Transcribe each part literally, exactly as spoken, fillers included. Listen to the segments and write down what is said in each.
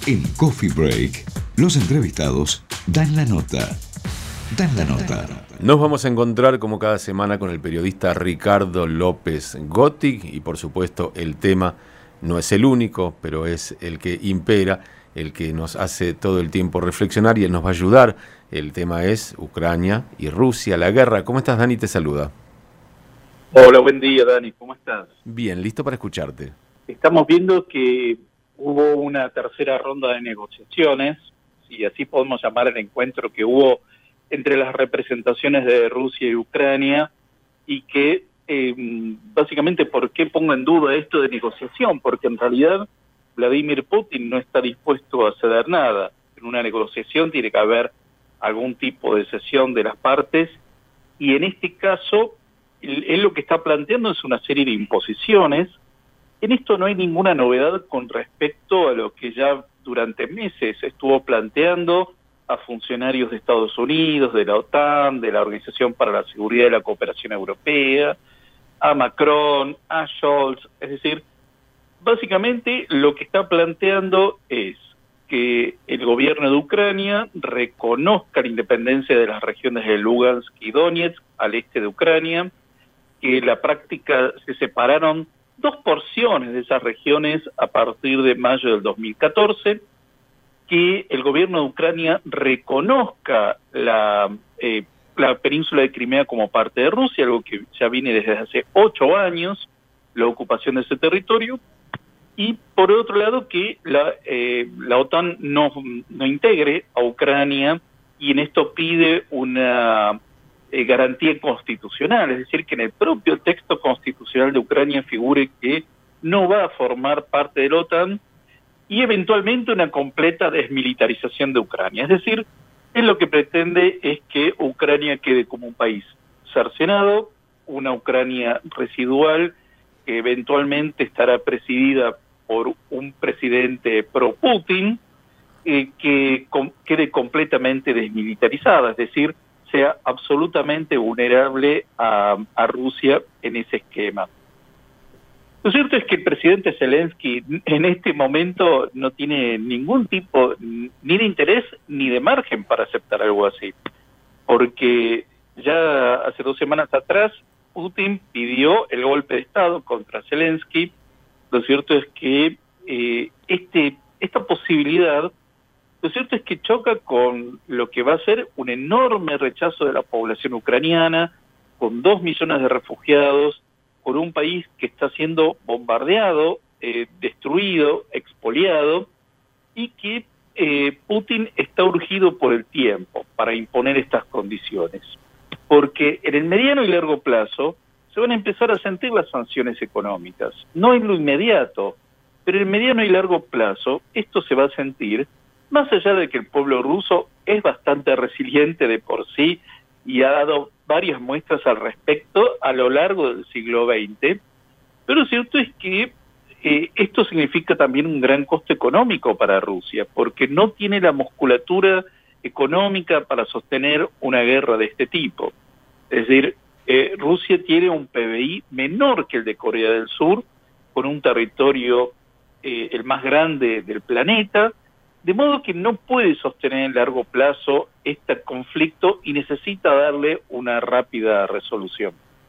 En Coffee Break, los entrevistados dan la nota. Dan la nota. Nos vamos a encontrar como cada semana con el periodista Ricardo López Gottig y por supuesto el tema no es el único, pero es el que impera, el que nos hace todo el tiempo reflexionar y él nos va a ayudar. El tema es Ucrania y Rusia, la guerra. ¿Cómo estás, Dani? Te saluda. Hola, buen día, Dani. ¿Cómo estás? Bien, listo para escucharte. Estamos viendo que hubo una tercera ronda de negociaciones, si así podemos llamar el encuentro que hubo entre las representaciones de Rusia y Ucrania, y que eh, básicamente, ¿por qué pongo en duda esto de negociación? Porque en realidad Vladimir Putin no está dispuesto a ceder nada. En una negociación tiene que haber algún tipo de cesión de las partes, y en este caso, él, él lo que está planteando es una serie de imposiciones. En esto no hay ninguna novedad con respecto a lo que ya durante meses estuvo planteando a funcionarios de Estados Unidos, de la OTAN, de la Organización para la Seguridad y la Cooperación Europea, a Macron, a Scholz. Es decir, básicamente lo que está planteando es que el gobierno de Ucrania reconozca la independencia de las regiones de Lugansk y Donetsk al este de Ucrania, que en la práctica se separaron dos porciones de esas regiones a partir de mayo del dos mil catorce, que el gobierno de Ucrania reconozca la, eh, la península de Crimea como parte de Rusia, algo que ya viene desde hace ocho años, la ocupación de ese territorio, y por otro lado que la, eh, la OTAN no, no integre a Ucrania, y en esto pide una eh, garantía constitucional, es decir, que en el propio texto constitucional de Ucrania figure que no va a formar parte de la OTAN, y eventualmente una completa desmilitarización de Ucrania. Es decir, él lo que pretende es que Ucrania quede como un país cercenado, una Ucrania residual que eventualmente estará presidida por un presidente pro-Putin, eh, que com- quede completamente desmilitarizada, es decir, sea absolutamente vulnerable a, a Rusia en ese esquema. Lo cierto es que el presidente Zelensky en este momento no tiene ningún tipo ni de interés ni de margen para aceptar algo así, porque ya hace dos semanas atrás Putin pidió el golpe de Estado contra Zelensky. Lo cierto es que eh, este esta posibilidad, lo cierto es que choca con lo que va a ser un enorme rechazo de la población ucraniana, con dos millones de refugiados, por un país que está siendo bombardeado, eh, destruido, expoliado, y que eh, Putin está urgido por el tiempo para imponer estas condiciones. Porque en el mediano y largo plazo se van a empezar a sentir las sanciones económicas. No en lo inmediato, pero en el mediano y largo plazo esto se va a sentir, más allá de que el pueblo ruso es bastante resiliente de por sí y ha dado varias muestras al respecto a lo largo del siglo veinte, pero lo cierto es que eh, esto significa también un gran costo económico para Rusia, porque no tiene la musculatura económica para sostener una guerra de este tipo. Es decir, eh, Rusia tiene un P B I menor que el de Corea del Sur, con un territorio eh, el más grande del planeta, de modo que no puede sostener en largo plazo este conflicto y necesita darle una rápida resolución.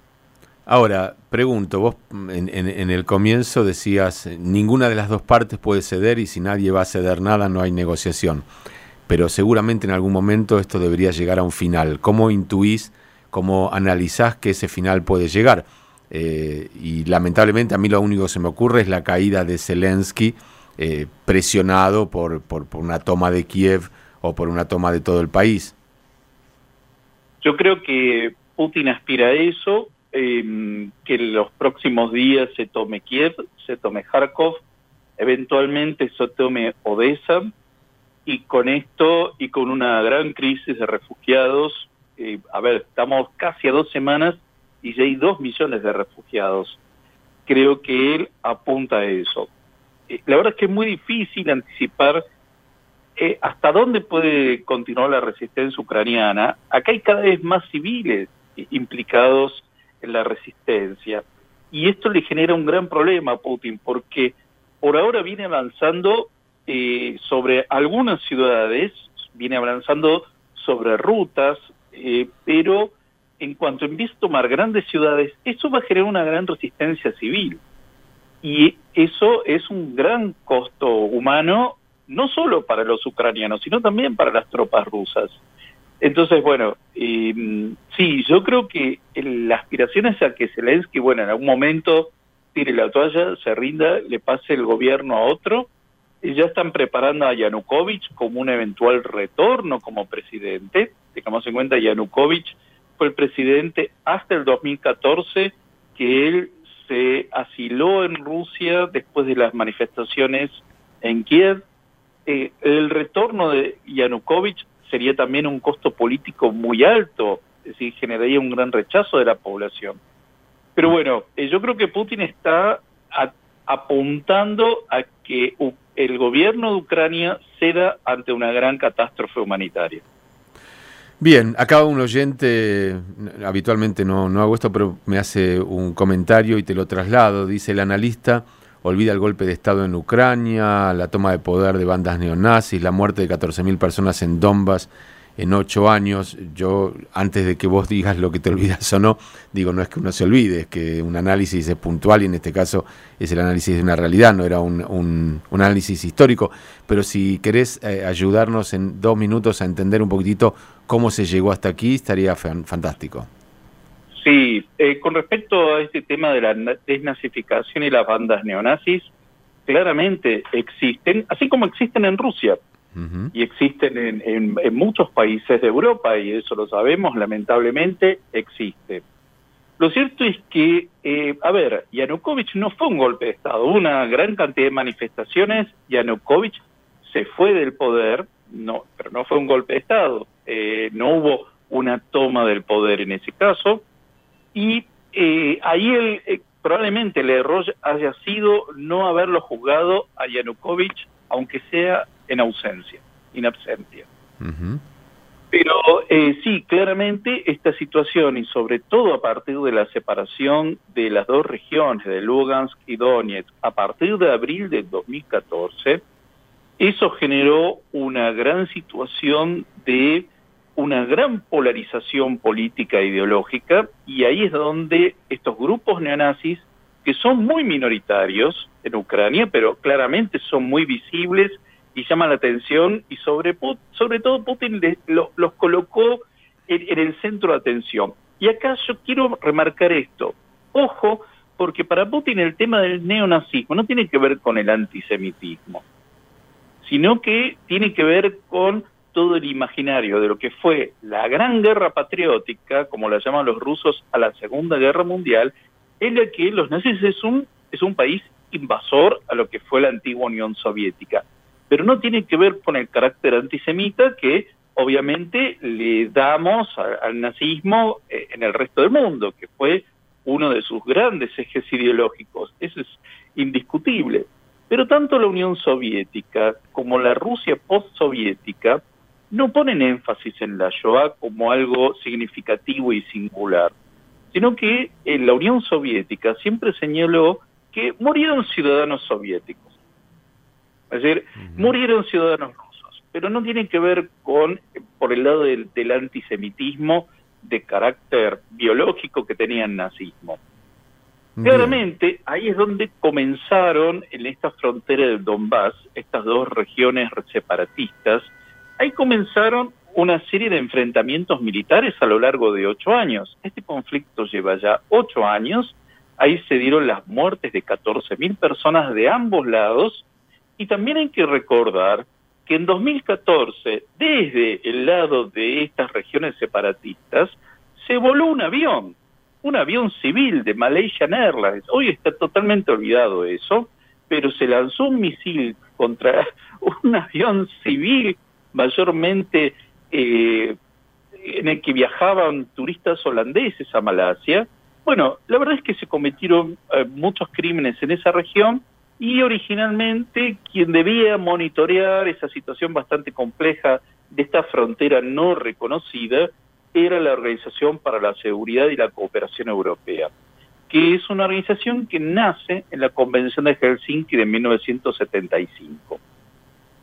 Ahora, pregunto, vos en, en, en el comienzo decías, ninguna de las dos partes puede ceder y si nadie va a ceder nada no hay negociación, pero seguramente en algún momento esto debería llegar a un final. ¿Cómo intuís, cómo analizás que ese final puede llegar? Eh, y lamentablemente a mí lo único que se me ocurre es la caída de Zelensky, Eh, presionado por, por, por una toma de Kiev o por una toma de todo el país. Yo creo que Putin aspira a eso, eh, que en los próximos días se tome Kiev, se tome Kharkov, eventualmente se tome Odessa, y con esto y con una gran crisis de refugiados, eh, a ver, estamos casi a dos semanas y ya hay dos millones de refugiados. Creo que él apunta a eso. La verdad es que es muy difícil anticipar eh, hasta dónde puede continuar la resistencia ucraniana. Acá hay cada vez más civiles implicados en la resistencia. Y esto le genera un gran problema a Putin, porque por ahora viene avanzando eh, sobre algunas ciudades, viene avanzando sobre rutas, eh, pero en cuanto empiece a tomar grandes ciudades, eso va a generar una gran resistencia civil. Y eso es un gran costo humano, no solo para los ucranianos, sino también para las tropas rusas. Entonces, bueno, eh, sí, yo creo que el, la aspiración es a que Zelensky, bueno, en algún momento tire la toalla, se rinda, le pase el gobierno a otro. Y ya están preparando a Yanukovych como un eventual retorno como presidente. Tengamos en cuenta, Yanukovych fue el presidente hasta el dos mil catorce, que él se asiló en Rusia después de las manifestaciones en Kiev. Eh, el retorno de Yanukovych sería también un costo político muy alto, es decir, generaría un gran rechazo de la población. Pero bueno, eh, yo creo que Putin está a, apuntando a que uh, el gobierno de Ucrania ceda ante una gran catástrofe humanitaria. Bien, acá un oyente, habitualmente no, no hago esto, pero me hace un comentario y te lo traslado. Dice: el analista olvida el golpe de Estado en Ucrania, la toma de poder de bandas neonazis, la muerte de catorce mil personas en Donbass en ocho años. Yo, antes de que vos digas lo que te olvidas o no, digo, no es que uno se olvide, es que un análisis es puntual y en este caso es el análisis de una realidad, no era un, un, un análisis histórico. Pero si querés eh, ayudarnos en dos minutos a entender un poquitito cómo se llegó hasta aquí, estaría fan, fantástico. Sí, eh, con respecto a este tema de la desnazificación y las bandas neonazis, claramente existen, así como existen en Rusia, uh-huh. y existen en, en, en muchos países de Europa, y eso lo sabemos, lamentablemente existe. Lo cierto es que, eh, a ver, Yanukovych no fue un golpe de Estado, hubo una gran cantidad de manifestaciones, Yanukovych se fue del poder, no, pero no fue un golpe de Estado, eh, no hubo una toma del poder en ese caso. Y eh, ahí el, eh, probablemente el error haya sido no haberlo juzgado a Yanukovych, aunque sea en ausencia, in absentia. Uh-huh. Pero eh, sí, claramente esta situación, y sobre todo a partir de la separación de las dos regiones, de Lugansk y Donetsk, a partir de abril del dos mil catorce, eso generó una gran situación de una gran polarización política e ideológica, y ahí es donde estos grupos neonazis, que son muy minoritarios en Ucrania, pero claramente son muy visibles y llaman la atención, y sobre, sobre todo Putin les, lo, los colocó en, en el centro de atención. Y acá yo quiero remarcar esto. Ojo, porque para Putin el tema del neonazismo no tiene que ver con el antisemitismo, sino que tiene que ver con todo el imaginario de lo que fue la gran guerra patriótica, como la llaman los rusos, a la Segunda Guerra Mundial, en la que los nazis es un, es un país invasor a lo que fue la antigua Unión Soviética. Pero no tiene que ver con el carácter antisemita que obviamente le damos a, al nazismo eh, en el resto del mundo, que fue uno de sus grandes ejes ideológicos. Eso es indiscutible. Pero tanto la Unión Soviética como la Rusia postsoviética no ponen énfasis en la Shoah como algo significativo y singular, sino que en la Unión Soviética siempre señaló que murieron ciudadanos soviéticos. Es decir, uh-huh. murieron ciudadanos rusos, pero no tiene que ver con, por el lado del, del antisemitismo de carácter biológico que tenía el nazismo. Bien. Claramente, ahí es donde comenzaron, en esta frontera del Donbass, estas dos regiones separatistas, ahí comenzaron una serie de enfrentamientos militares a lo largo de ocho años. Este conflicto lleva ya ocho años, ahí se dieron las muertes de catorce mil personas de ambos lados, y también hay que recordar que en dos mil catorce, desde el lado de estas regiones separatistas, se voló un avión, un avión civil de Malaysian Airlines. Hoy está totalmente olvidado eso, pero se lanzó un misil contra un avión civil, mayormente eh, en el que viajaban turistas holandeses a Malasia. Bueno, la verdad es que se cometieron eh, muchos crímenes en esa región, y originalmente quien debía monitorear esa situación bastante compleja de esta frontera no reconocida era la Organización para la Seguridad y la Cooperación Europea, que es una organización que nace en la Convención de Helsinki de mil novecientos setenta y cinco.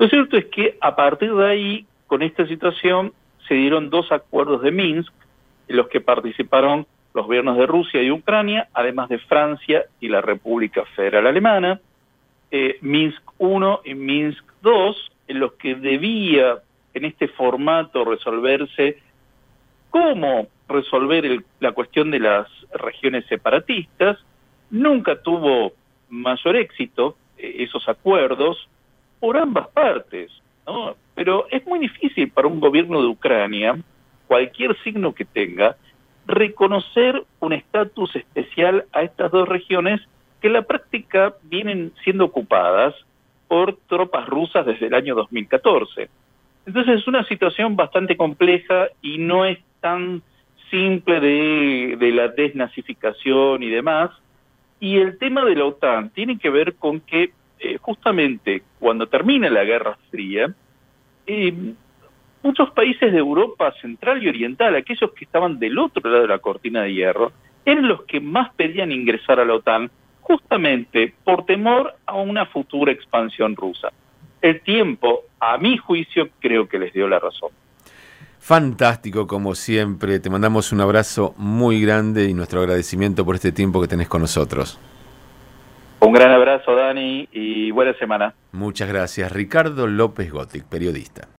Lo cierto es que a partir de ahí, con esta situación, se dieron dos acuerdos de Minsk, en los que participaron los gobiernos de Rusia y Ucrania, además de Francia y la República Federal Alemana, eh, Minsk uno y Minsk dos, en los que debía en este formato resolverse cómo resolver el, la cuestión de las regiones separatistas. Nunca tuvo mayor éxito eh, esos acuerdos por ambas partes, ¿no? Pero es muy difícil para un gobierno de Ucrania, cualquier signo que tenga, reconocer un estatus especial a estas dos regiones que en la práctica vienen siendo ocupadas por tropas rusas desde el año dos mil catorce. Entonces es una situación bastante compleja y no es tan simple de, de la desnazificación y demás. Y el tema de la OTAN tiene que ver con que eh, justamente cuando termina la Guerra Fría, eh, muchos países de Europa Central y Oriental, aquellos que estaban del otro lado de la cortina de hierro, eran los que más pedían ingresar a la OTAN, justamente por temor a una futura expansión rusa. El tiempo, a mi juicio, creo que les dio la razón. Fantástico, como siempre. Te mandamos un abrazo muy grande y nuestro agradecimiento por este tiempo que tenés con nosotros. Un gran abrazo, Dani, y buena semana. Muchas gracias. Ricardo López Gotic, periodista.